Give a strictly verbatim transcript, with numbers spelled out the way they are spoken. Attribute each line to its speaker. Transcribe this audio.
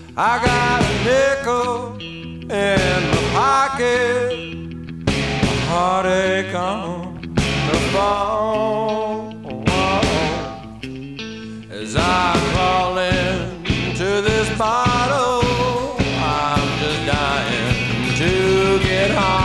Speaker 1: I got a nickel in my pocket, a heartache on the phone. As I crawl into this bottle, I'm just dying to get home.